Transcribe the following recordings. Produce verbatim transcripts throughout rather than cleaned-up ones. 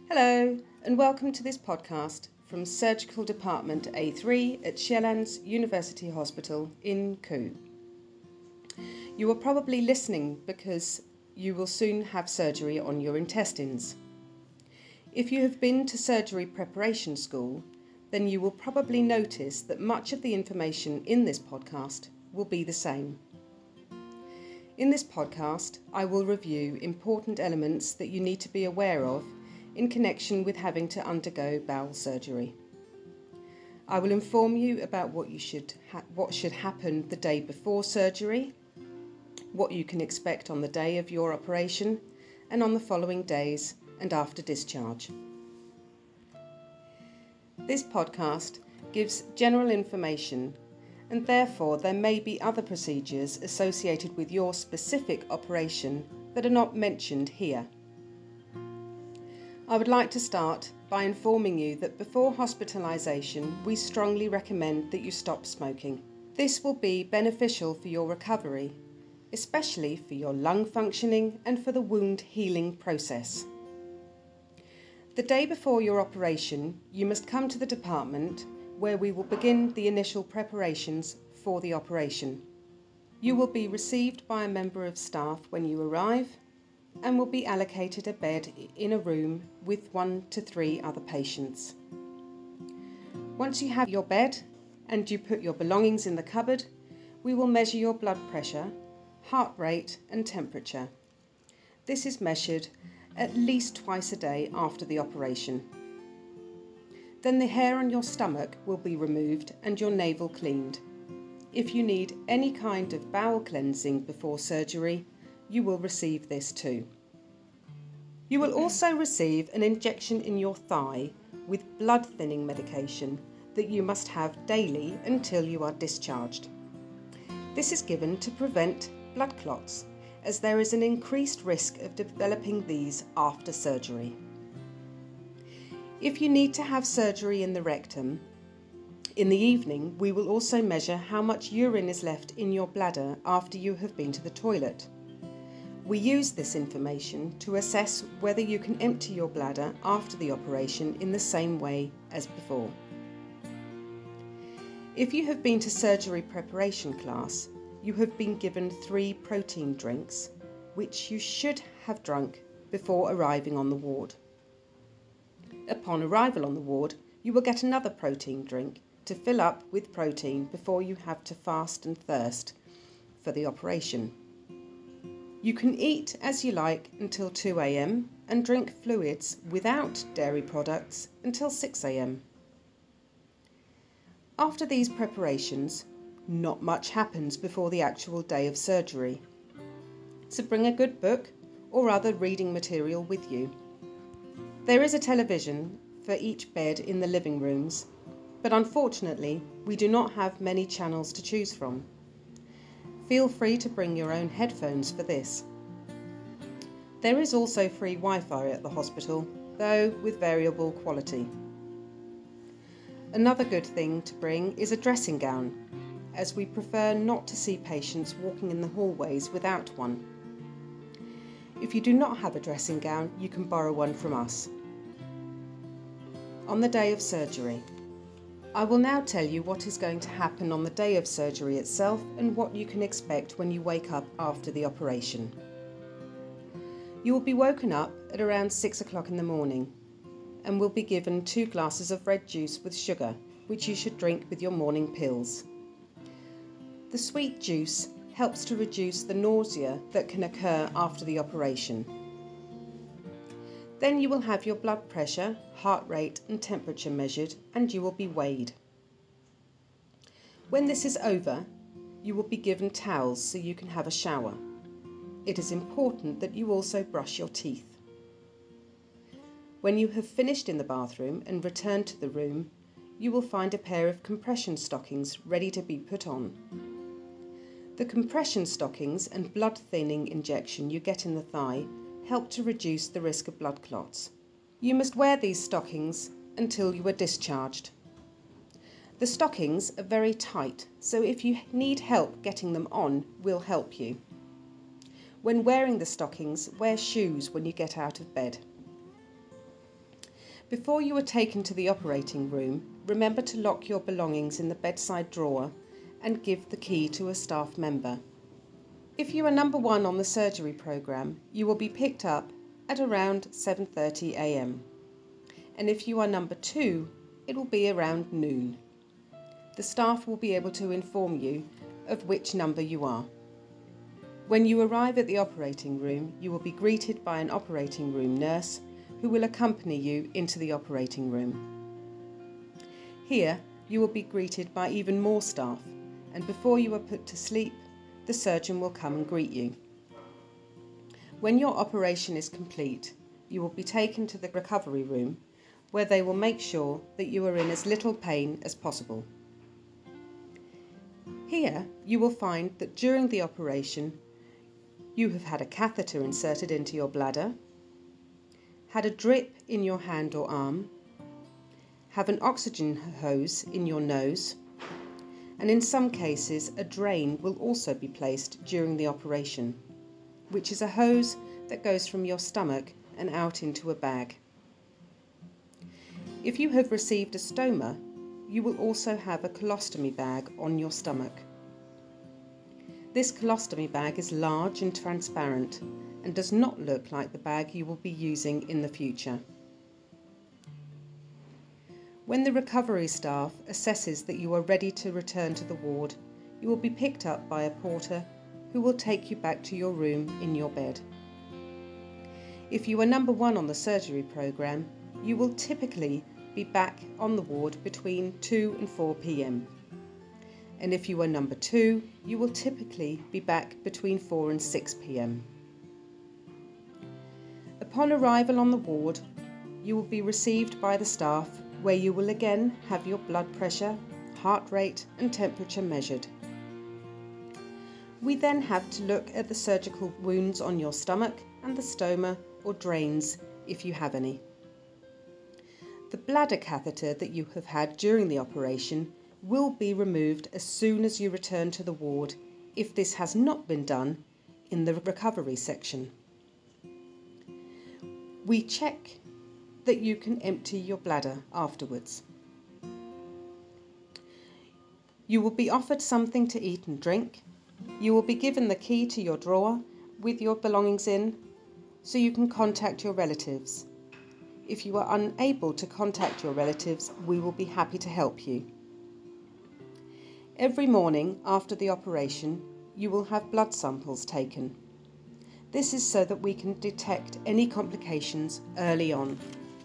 Hello, and welcome to this podcast from Surgical Department A three at Sjællands University Hospital in Køge. You are probably listening because you will soon have surgery on your intestines. If you have been to surgery preparation school, then you will probably notice that much of the information in this podcast will be the same. In this podcast, I will review important elements that you need to be aware of in connection with having to undergo bowel surgery. I will inform you about what you should ha- what should happen the day before surgery, what you can expect on the day of your operation, and on the following days and after discharge. This podcast gives general information, and therefore there may be other procedures associated with your specific operation that are not mentioned here. I would like to start by informing you that before hospitalisation, we strongly recommend that you stop smoking. This will be beneficial for your recovery, especially for your lung functioning and for the wound healing process. The day before your operation, you must come to the department where we will begin the initial preparations for the operation. You will be received by a member of staff when you arrive and will be allocated a bed in a room with one to three other patients. Once you have your bed and you put your belongings in the cupboard, we will measure your blood pressure, heart rate and temperature. This is measured at least twice a day after the operation. Then the hair on your stomach will be removed and your navel cleaned. If you need any kind of bowel cleansing before surgery, you will receive this too. You will also receive an injection in your thigh with blood thinning medication that you must have daily until you are discharged. This is given to prevent blood clots, as there is an increased risk of developing these after surgery. If you need to have surgery in the rectum, in the evening we will also measure how much urine is left in your bladder after you have been to the toilet. We use this information to assess whether you can empty your bladder after the operation in the same way as before. If you have been to surgery preparation class, you have been given three protein drinks, which you should have drunk before arriving on the ward. Upon arrival on the ward, you will get another protein drink to fill up with protein before you have to fast and thirst for the operation. You can eat as you like until two a.m. and drink fluids without dairy products until six a.m. After these preparations, not much happens before the actual day of surgery. So bring a good book or other reading material with you. There is a television for each bed in the living rooms, but unfortunately we do not have many channels to choose from. Feel free to bring your own headphones for this. There is also free Wi-Fi at the hospital, though with variable quality. Another good thing to bring is a dressing gown, as we prefer not to see patients walking in the hallways without one. If you do not have a dressing gown, you can borrow one from us. On the day of surgery, I will now tell you what is going to happen on the day of surgery itself and what you can expect when you wake up after the operation. You will be woken up at around six o'clock in the morning and will be given two glasses of red juice with sugar, which you should drink with your morning pills. The sweet juice helps to reduce the nausea that can occur after the operation. Then you will have your blood pressure, heart rate and temperature measured, and you will be weighed. When this is over, you will be given towels so you can have a shower. It is important that you also brush your teeth. When you have finished in the bathroom and returned to the room, you will find a pair of compression stockings ready to be put on. The compression stockings and blood thinning injection you get in the thigh help to reduce the risk of blood clots. You must wear these stockings until you are discharged. The stockings are very tight, so if you need help getting them on, we'll help you. When wearing the stockings, wear shoes when you get out of bed. Before you are taken to the operating room, remember to lock your belongings in the bedside drawer and give the key to a staff member. If you are number one on the surgery programme, you will be picked up at around seven thirty a m, and if you are number two, it will be around noon. The staff will be able to inform you of which number you are. When you arrive at the operating room, you will be greeted by an operating room nurse who will accompany you into the operating room. Here, you will be greeted by even more staff, and before you are put to sleep, the surgeon will come and greet you. When your operation is complete, you will be taken to the recovery room, where they will make sure that you are in as little pain as possible. Here, you will find that during the operation, you have had a catheter inserted into your bladder, had a drip in your hand or arm, have an oxygen hose in your nose, and in some cases a drain will also be placed during the operation, which is a hose that goes from your stomach and out into a bag. If you have received a stoma, you will also have a colostomy bag on your stomach. This colostomy bag is large and transparent and does not look like the bag you will be using in the future. When the recovery staff assesses that you are ready to return to the ward, you will be picked up by a porter who will take you back to your room in your bed. If you are number one on the surgery programme, you will typically be back on the ward between two and four p m. And if you are number two, you will typically be back between four and six p m. Upon arrival on the ward, you will be received by the staff, where you will again have your blood pressure, heart rate and temperature measured. We then have to look at the surgical wounds on your stomach and the stoma or drains if you have any. The bladder catheter that you have had during the operation will be removed as soon as you return to the ward if this has not been done in the recovery section. We check that you can empty your bladder afterwards. You will be offered something to eat and drink. You will be given the key to your drawer with your belongings in, so you can contact your relatives. If you are unable to contact your relatives, we will be happy to help you. Every morning after the operation, you will have blood samples taken. This is so that we can detect any complications early on.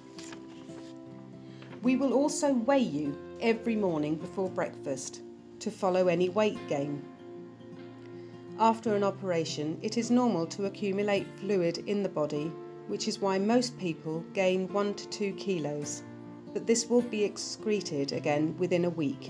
We will also weigh you every morning before breakfast to follow any weight gain. After an operation, it is normal to accumulate fluid in the body, which is why most people gain one to two kilos, but this will be excreted again within a week.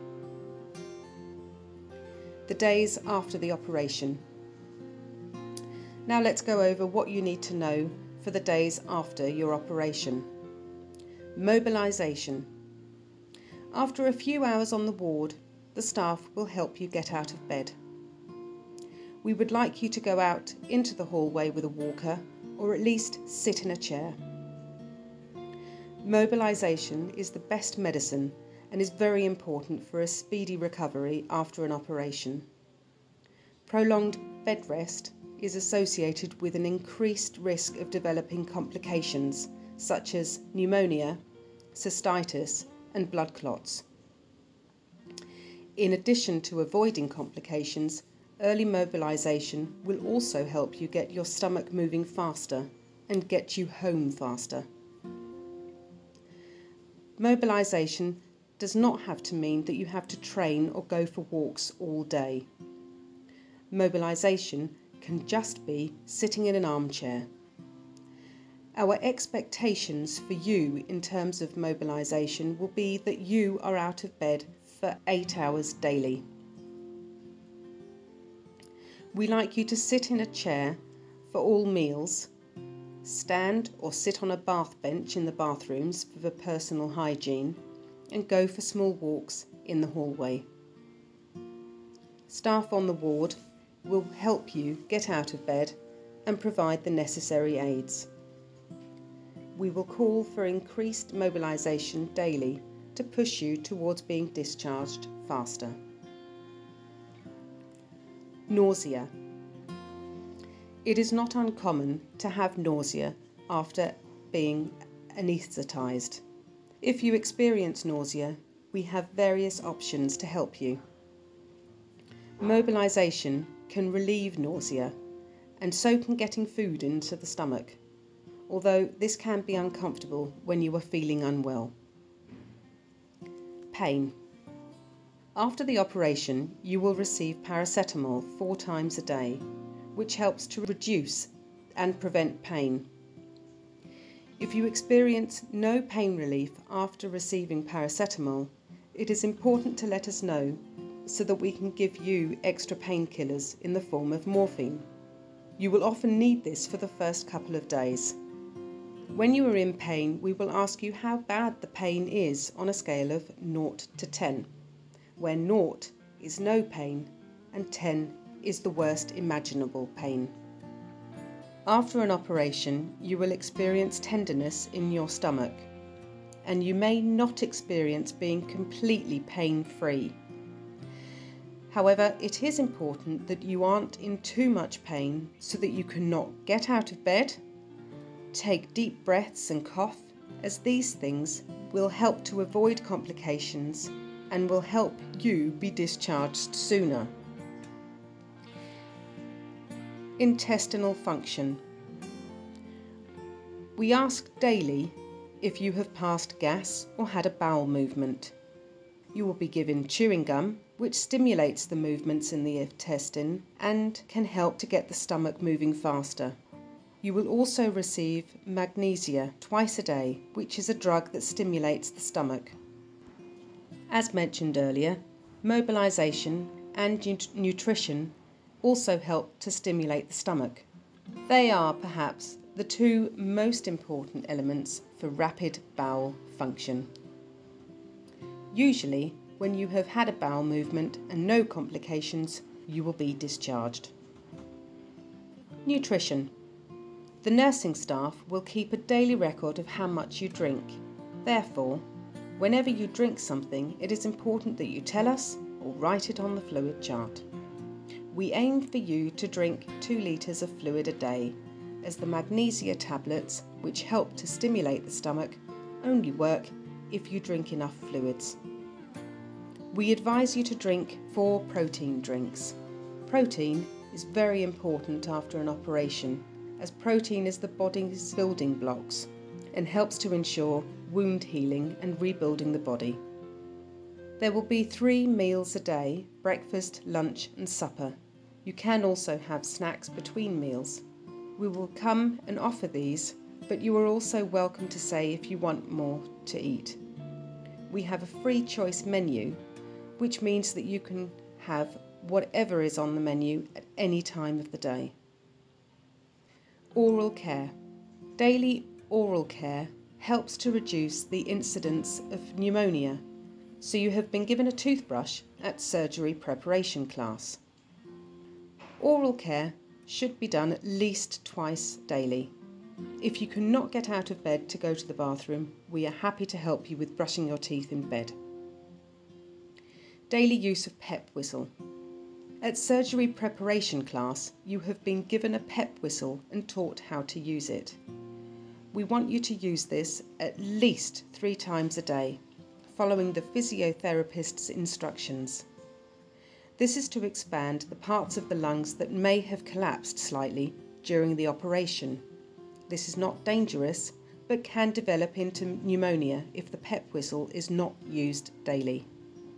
The days after the operation. Now let's go over what you need to know for the days after your operation. Mobilisation. After a few hours on the ward, the staff will help you get out of bed. We would like you to go out into the hallway with a walker, or at least sit in a chair. Mobilisation is the best medicine and is very important for a speedy recovery after an operation. Prolonged bed rest is associated with an increased risk of developing complications such as pneumonia, cystitis and blood clots. In addition to avoiding complications, early mobilisation will also help you get your stomach moving faster and get you home faster. Mobilisation does not have to mean that you have to train or go for walks all day. Mobilisation can just be sitting in an armchair. Our expectations for you in terms of mobilisation will be that you are out of bed for eight hours daily. We like you to sit in a chair for all meals, stand or sit on a bath bench in the bathrooms for personal hygiene, and go for small walks in the hallway. Staff on the ward will help you get out of bed and provide the necessary aids. we will call for increased mobilisation daily to push you towards being discharged faster. Nausea. It is not uncommon to have nausea after being anaesthetised. If you experience nausea, we have various options to help you. Mobilisation can relieve nausea, and so can getting food into the stomach, although this can be uncomfortable when you are feeling unwell. Pain. After the operation, you will receive paracetamol four times a day, which helps to reduce and prevent pain. If you experience no pain relief after receiving paracetamol, it is important to let us know so that we can give you extra painkillers in the form of morphine. You will often need this for the first couple of days. When you are in pain, we will ask you how bad the pain is on a scale of zero to ten, where zero is no pain and ten is the worst imaginable pain. After an operation, you will experience tenderness in your stomach, and you may not experience being completely pain-free. However, it is important that you aren't in too much pain so that you cannot get out of bed, take deep breaths and cough, as these things will help to avoid complications and will help you be discharged sooner. Intestinal function. We ask daily if you have passed gas or had a bowel movement. You will be given chewing gum, which stimulates the movements in the intestine and can help to get the stomach moving faster. You will also receive magnesia twice a day, which is a drug that stimulates the stomach. As mentioned earlier, mobilisation and nut- nutrition also help to stimulate the stomach. They are perhaps the two most important elements for rapid bowel function. Usually, when you have had a bowel movement and no complications, you will be discharged. Nutrition. The nursing staff will keep a daily record of how much you drink. Therefore, whenever you drink something, it is important that you tell us or write it on the fluid chart. We aim for you to drink two litres of fluid a day, as the magnesia tablets, which help to stimulate the stomach, only work if you drink enough fluids. We advise you to drink four protein drinks. Protein is very important after an operation, as protein is the body's building blocks and helps to ensure wound healing and rebuilding the body. There will be three meals a day: breakfast, lunch and supper. You can also have snacks between meals. We will come and offer these, but you are also welcome to say if you want more to eat. We have a free choice menu, which means that you can have whatever is on the menu at any time of the day. Oral care. Daily oral care helps to reduce the incidence of pneumonia, so you have been given a toothbrush at surgery preparation class. Oral care should be done at least twice daily. If you cannot get out of bed to go to the bathroom, we are happy to help you with brushing your teeth in bed. Daily use of PEP whistle. At surgery preparation class, you have been given a PEP whistle and taught how to use it. We want you to use this at least three times a day, following the physiotherapist's instructions. This is to expand the parts of the lungs that may have collapsed slightly during the operation. This is not dangerous, but can develop into pneumonia if the PEP whistle is not used daily.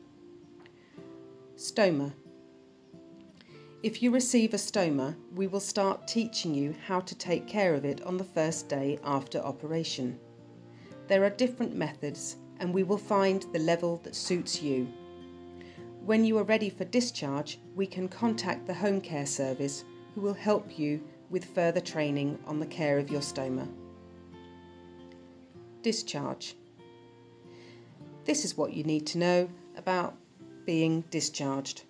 Stoma. If you receive a stoma, we will start teaching you how to take care of it on the first day after operation. There are different methods, and we will find the level that suits you. When you are ready for discharge, we can contact the home care service, who will help you with further training on the care of your stoma. Discharge. This is what you need to know about being discharged.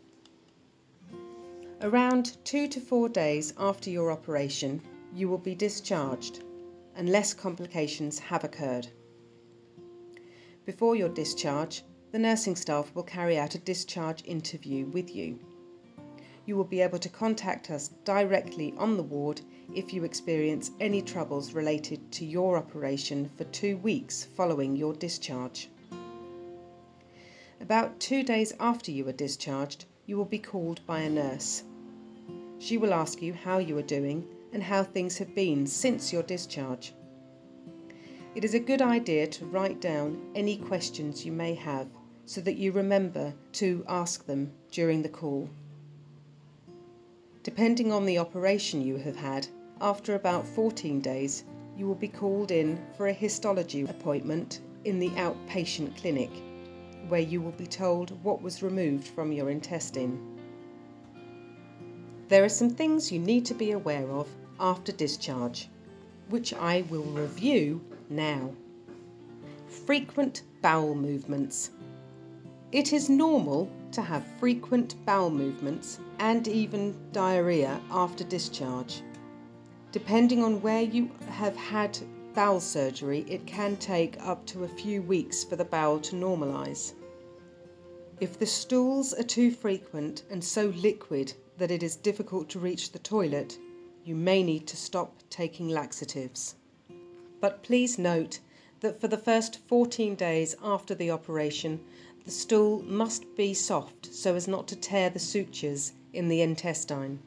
Around two to four days after your operation, you will be discharged, unless complications have occurred. Before your discharge, the nursing staff will carry out a discharge interview with you. You will be able to contact us directly on the ward if you experience any troubles related to your operation for two weeks following your discharge. About two days after you are discharged, you will be called by a nurse. She will ask you how you are doing and how things have been since your discharge. It is a good idea to write down any questions you may have so that you remember to ask them during the call. Depending on the operation you have had, after about fourteen days, you will be called in for a histology appointment in the outpatient clinic, where you will be told what was removed from your intestine. There are some things you need to be aware of after discharge, which I will review now. Frequent bowel movements. It is normal to have frequent bowel movements and even diarrhea after discharge. Depending on where you have had bowel surgery, it can take up to a few weeks for the bowel to normalise. If the stools are too frequent and so liquid that it is difficult to reach the toilet, you may need to stop taking laxatives. But please note that for the first fourteen days after the operation, the stool must be soft so as not to tear the sutures in the intestine.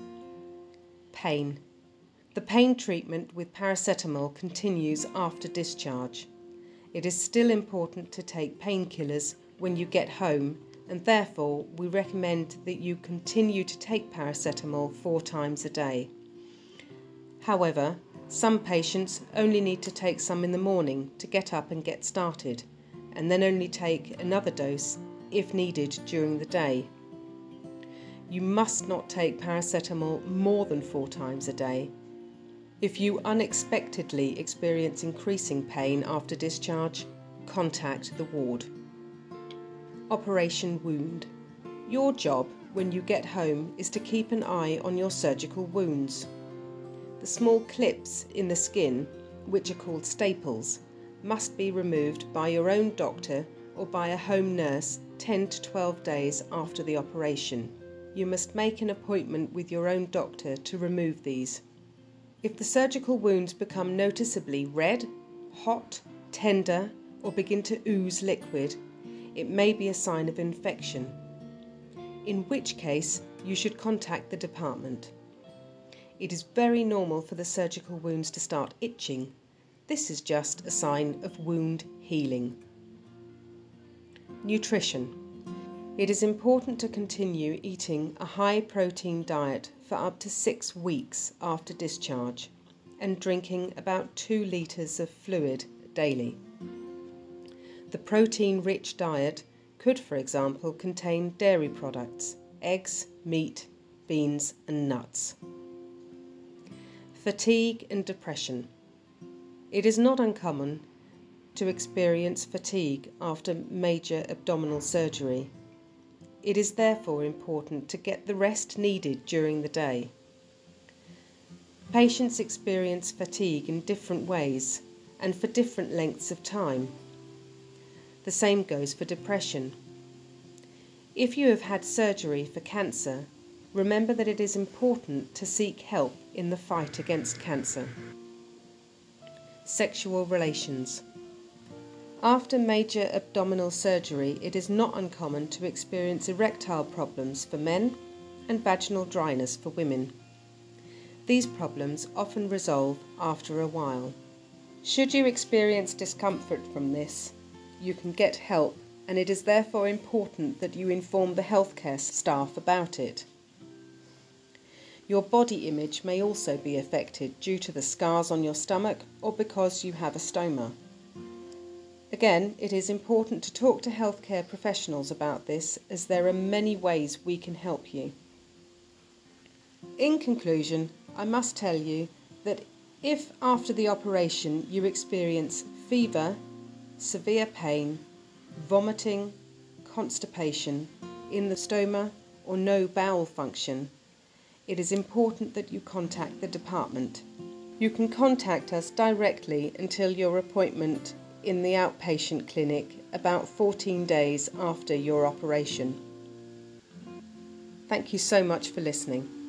Pain. The pain treatment with paracetamol continues after discharge. It is still important to take painkillers when you get home, and therefore we recommend that you continue to take paracetamol four times a day. However, some patients only need to take some in the morning to get up and get started, and then only take another dose if needed during the day. You must not take paracetamol more than four times a day. If you unexpectedly experience increasing pain after discharge, contact the ward. Operation wound. Your job when you get home is to keep an eye on your surgical wounds. The small clips in the skin, which are called staples, must be removed by your own doctor or by a home nurse ten to twelve days after the operation. You must make an appointment with your own doctor to remove these. If the surgical wounds become noticeably red, hot, tender, or begin to ooze liquid, it may be a sign of infection, in which case you should contact the department. It is very normal for the surgical wounds to start itching. This is just a sign of wound healing. Nutrition. It is important to continue eating a high-protein diet for up to six weeks after discharge and drinking about two litres of fluid daily. The protein-rich diet could, for example, contain dairy products, eggs, meat, beans and nuts. Fatigue and depression. It is not uncommon to experience fatigue after major abdominal surgery. It is therefore important to get the rest needed during the day. Patients experience fatigue in different ways and for different lengths of time. The same goes for depression. If you have had surgery for cancer, remember that it is important to seek help in the fight against cancer. Sexual relations. After major abdominal surgery, it is not uncommon to experience erectile problems for men and vaginal dryness for women. These problems often resolve after a while. Should you experience discomfort from this, you can get help, and it is therefore important that you inform the healthcare staff about it. Your body image may also be affected due to the scars on your stomach or because you have a stoma. Again, it is important to talk to healthcare professionals about this, as there are many ways we can help you. In conclusion, I must tell you that if after the operation you experience fever, severe pain, vomiting, constipation in the stoma or no bowel function, it is important that you contact the department. You can contact us directly until your appointment in the outpatient clinic about fourteen days after your operation. Thank you so much for listening.